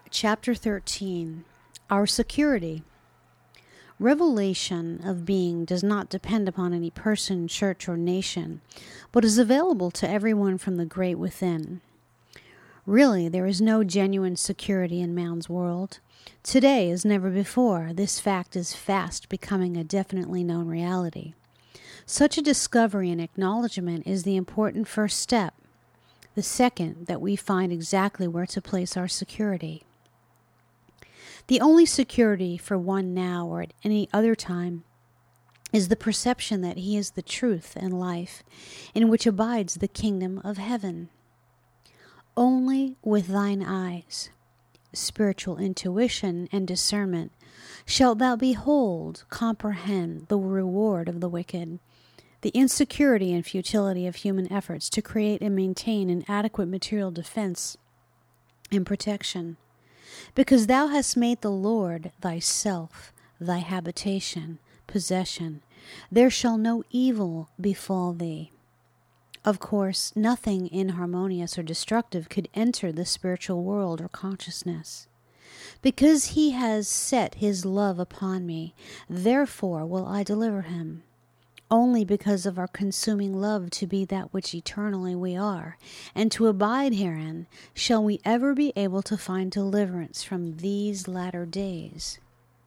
Chapter 13. Our Security. Revelation of being does not depend upon any person, church, or nation, but is available to everyone from the great within. Really, there is no genuine security in man's world. Today, as never before, this fact is fast becoming a definitely known reality. Such a discovery and acknowledgement is the important first step. The second, that we find exactly where to place our security. The only security for one now or at any other time is the perception that he is the truth and life, in which abides the kingdom of heaven. Only with thine eyes, spiritual intuition and discernment, shalt thou behold, comprehend the reward of the wicked, the insecurity and futility of human efforts to create and maintain an adequate material defense and protection. Because thou hast made the Lord thyself thy habitation, possession, there shall no evil befall thee. Of course, nothing inharmonious or destructive could enter the spiritual world or consciousness. Because he has set his love upon me, therefore will I deliver him. Only because of our consuming love to be that which eternally we are, and to abide herein, shall we ever be able to find deliverance from these latter days.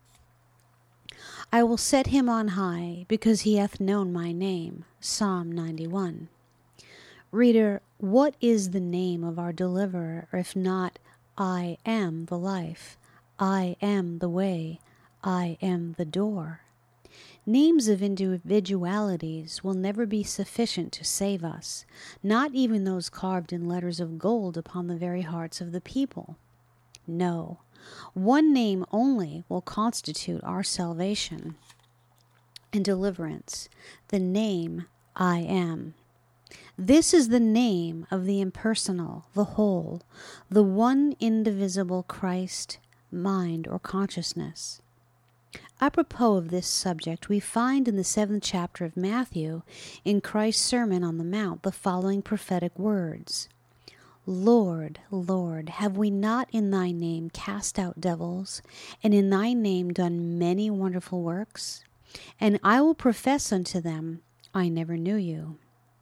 I will set him on high, because he hath known my name. Psalm 91. Reader, what is the name of our deliverer, if not, I am the life, I am the way, I am the door? Names of individualities will never be sufficient to save us, not even those carved in letters of gold upon the very hearts of the people. No, one name only will constitute our salvation and deliverance, the name I am. This is the name of the impersonal, the whole, the one indivisible Christ, mind, or consciousness. Apropos of this subject, we find in the 7th chapter of Matthew, in Christ's Sermon on the Mount, the following prophetic words. Lord, Lord, have we not in thy name cast out devils, and in thy name done many wonderful works? And I will profess unto them, I never knew you.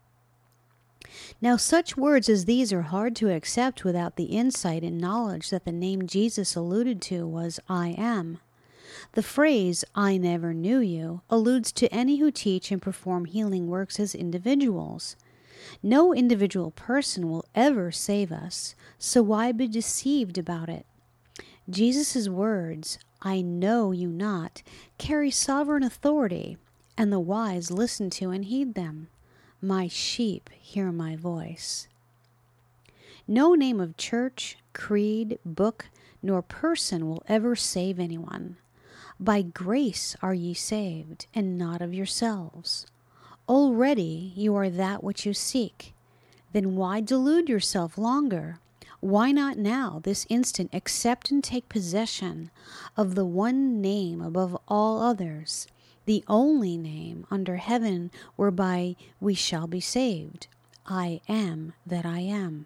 Now such words as these are hard to accept without the insight and knowledge that the name Jesus alluded to was I am. The phrase, I never knew you, alludes to any who teach and perform healing works as individuals. No individual person will ever save us, so why be deceived about it? Jesus' words, I know you not, carry sovereign authority, and the wise listen to and heed them. My sheep hear my voice. No name of church, creed, book, nor person will ever save anyone. By grace are ye saved, and not of yourselves. Already you are that which you seek. Then why delude yourself longer? Why not now, this instant, accept and take possession of the one name above all others, the only name under heaven whereby we shall be saved? I am that I am.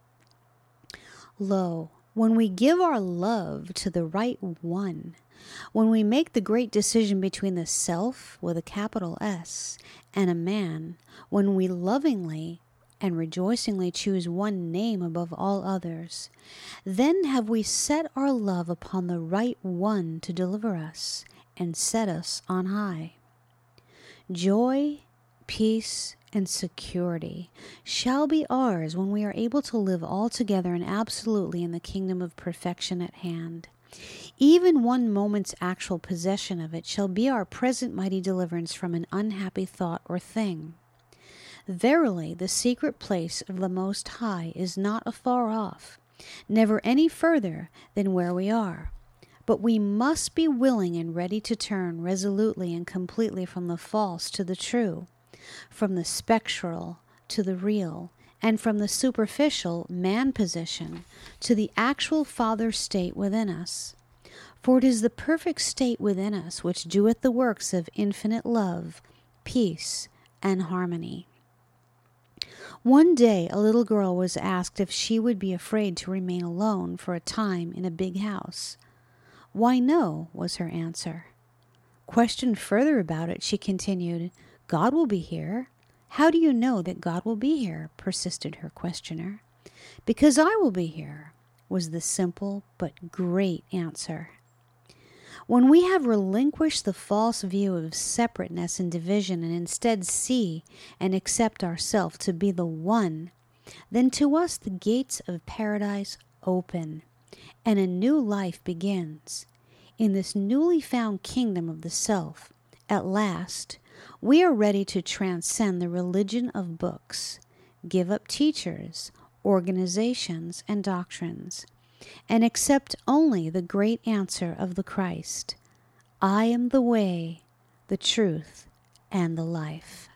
Lo, when we give our love to the right one, when we make the great decision between the self with a capital S and a man, when we lovingly and rejoicingly choose one name above all others, then have we set our love upon the right one to deliver us and set us on high. Joy, peace, and security shall be ours when we are able to live altogether and absolutely in the kingdom of perfection at hand. Even one moment's actual possession of it shall be our present mighty deliverance from an unhappy thought or thing. Verily, the secret place of the Most High is not afar off, never any further than where we are. But we must be willing and ready to turn resolutely and completely from the false to the true, from the spectral to the real, and from the superficial man position to the actual Father state within us. For it is the perfect state within us which doeth the works of infinite love, peace, and harmony. One day, a little girl was asked if she would be afraid to remain alone for a time in a big house. "Why, no," was her answer. Questioned further about it, she continued, "God will be here." "How do you know that God will be here?" persisted her questioner. "Because I will be here," was the simple but great answer. When we have relinquished the false view of separateness and division and instead see and accept ourselves to be the one, then to us the gates of paradise open, and a new life begins. In this newly found kingdom of the self, at last, we are ready to transcend the religion of books, give up teachers, organizations, and doctrines, and accept only the great answer of the Christ: "I am the way, the truth, and the life."